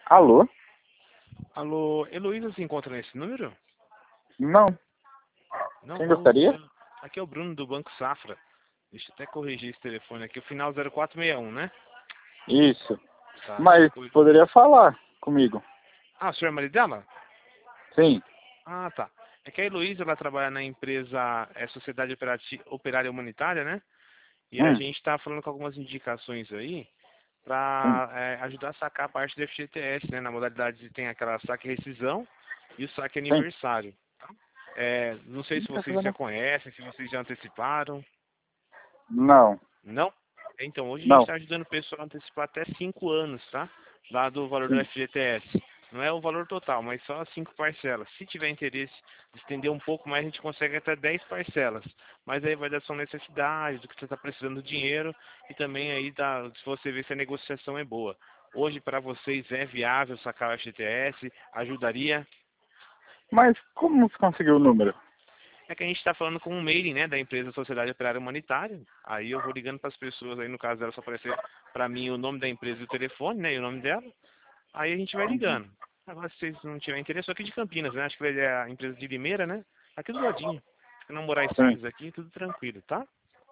Alô? Alô, Heloísa se encontra nesse número? Não. Não? Quem gostaria? Aqui é o Bruno do Banco Safra. Deixa eu até corrigir esse telefone aqui. O final 0461, né? Isso. Tá. Mas poderia falar comigo. Ah, o senhor é marido dela? Sim. Ah, tá. É que a Heloísa, ela trabalha na empresa Sociedade Operária Humanitária, né? E a Hum, gente está falando com algumas indicações aí sim. para ajudar a sacar a parte do FGTS, né? Na modalidade tem aquela saque rescisão e o saque Sim. aniversário. Não sei Ih, se tá vocês já fazendo... conhecem, se vocês já anteciparam. Não. Não? Então, hoje a gente Não. está ajudando o pessoal a antecipar até 5 anos, tá? Lá do valor do Sim. FGTS. Não é o valor total, mas só 5 parcelas. Se tiver interesse de estender um pouco mais, a gente consegue até 10 parcelas. Mas aí vai da sua necessidade, do que você está precisando do dinheiro e também aí se você ver se a negociação é boa. Hoje, para vocês, é viável sacar o FGTS? Ajudaria? Mas como você conseguiu o número? É que a gente está falando com um mailing, né, da empresa Sociedade Operária Humanitária. Aí eu vou ligando para as pessoas, aí no caso dela só aparecer para mim o nome da empresa e o telefone, né, e o nome dela. Aí a gente vai Uhum. ligando. Agora, se vocês não tiverem interesse, sou aqui de Campinas, né, acho que é a empresa de Limeira, né, aqui do ladinho. Se não morar em Sim. Salles aqui, tudo tranquilo, tá?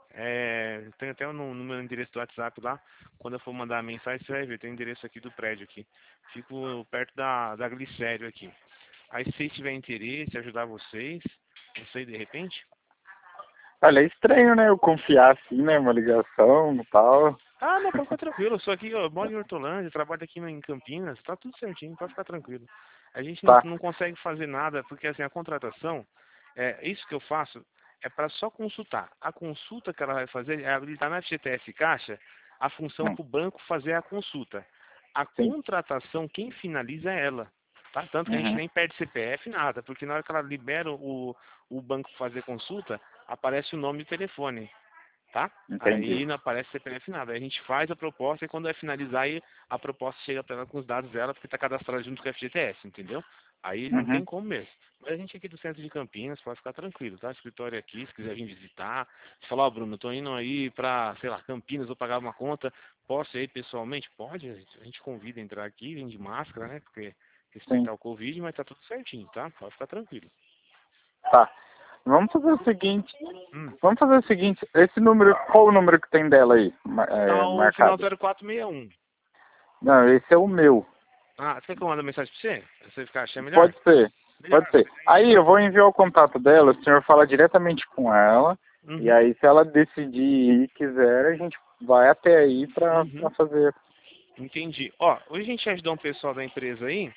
Tem até no meu endereço do WhatsApp lá, quando eu for mandar a mensagem, você vai ver, tem o endereço aqui do prédio aqui. Fico perto da Glicério aqui. Aí se vocês tiverem interesse, ajudar vocês, não sei, de repente. Olha, é estranho, né? Eu confiar assim, né? Uma ligação e tal. Ah, não, pode ficar tranquilo. Eu sou aqui, eu moro em Hortolândia, trabalho aqui em Campinas, tá tudo certinho, pode ficar tranquilo. A gente não, Tá. não consegue fazer nada, porque assim, a contratação, isso que eu faço é para só consultar. A consulta que ela vai fazer é habilitar na FGTS Caixa a função Hum. para o banco fazer a consulta. A Sim. contratação, quem finaliza é ela. Tá? Tanto que a gente Uhum. nem perde CPF, nada, porque na hora que ela libera o banco fazer consulta, aparece o nome e o telefone. Tá? Entendi. Aí não aparece CPF nada. Aí a gente faz a proposta e quando é finalizar, aí a proposta chega para ela com os dados dela, porque está cadastrada junto com o FGTS, entendeu? Aí não Uhum. tem como mesmo. Mas a gente aqui do centro de Campinas pode ficar tranquilo, tá? Escritório aqui, se quiser vir visitar. Se falar, ó, Bruno, eu tô indo aí para, sei lá, Campinas, vou pagar uma conta, posso ir pessoalmente? Pode, a gente convida a entrar aqui, vem de máscara, né? Porque Sim. respeitar o Covid, mas tá tudo certinho, tá? Pode ficar tranquilo. Tá. Vamos fazer o seguinte. Hum. Vamos fazer o seguinte. Esse número, qual o número que tem dela aí? Tá o final Marcado. 0461. Não, esse é o meu. Ah, você quer que eu mande mensagem pra você? Pra você ficar achando melhor? Pode ser. Melhor, Pode ser. mas Aí eu vou enviar o contato dela, o senhor fala diretamente com ela. E Uhum, aí, se ela decidir ir e quiser, a gente vai até aí pra uhum. fazer. Entendi. Ó, hoje a gente ajudou um pessoal da empresa aí.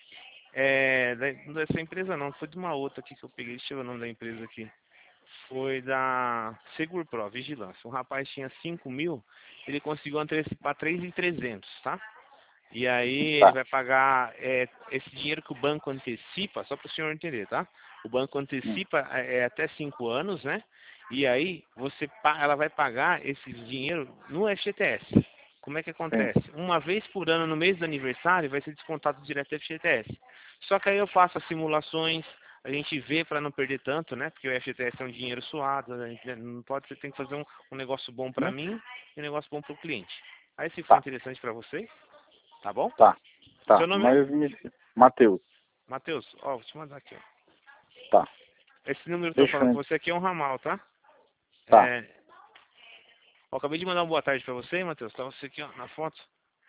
Dessa empresa não, foi de uma outra aqui que eu peguei. Deixa eu ver o nome da empresa aqui. Foi da Segurpro, Vigilância. Um rapaz tinha 5 mil, ele conseguiu antecipar 3.300, tá? E aí ele Tá. vai pagar esse dinheiro que o banco antecipa, só para o senhor entender, tá? O banco Hum, antecipa até 5 anos, né? E aí ela vai pagar esse dinheiro no FGTS. Como é que sim. acontece? Uma vez por ano, no mês do aniversário, vai ser descontado direto do FGTS. Só que aí eu faço as simulações, a gente vê para não perder tanto, né? Porque o FGTS é um dinheiro suado, a gente não pode, você tem que fazer um negócio bom para Hum, mim e um negócio bom para o cliente. Aí se for Tá. interessante para vocês, tá bom? Tá. Tá. Seu nome é? Mas Matheus. Matheus, ó, vou te mandar aqui, ó. Tá. Esse número que eu tô Fechou, falando com hein? você aqui é um ramal, tá? Tá. É, ó, acabei de mandar uma boa tarde pra você, Matheus. Tá você aqui, ó, na foto.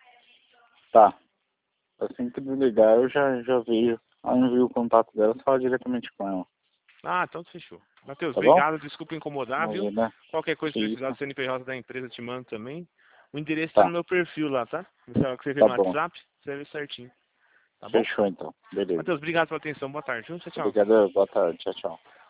Tá. Assim que desligar, eu já vejo. Aí envio o contato dela, fala diretamente com ela. Ah, então fechou. Matheus, Tá bom? obrigado. Desculpa incomodar, viu? Imagina. Qualquer coisa Que que precisar isso. do CNPJ da empresa, eu te mando também. O endereço tá no Tá. meu perfil lá, tá? No que você vê Tá no bom. WhatsApp, você vê certinho. Tá bom? Fechou então. Beleza. Matheus, obrigado pela atenção. Boa tarde, viu? Tchau, tchau. Obrigado. Boa tarde. Tchau, tchau.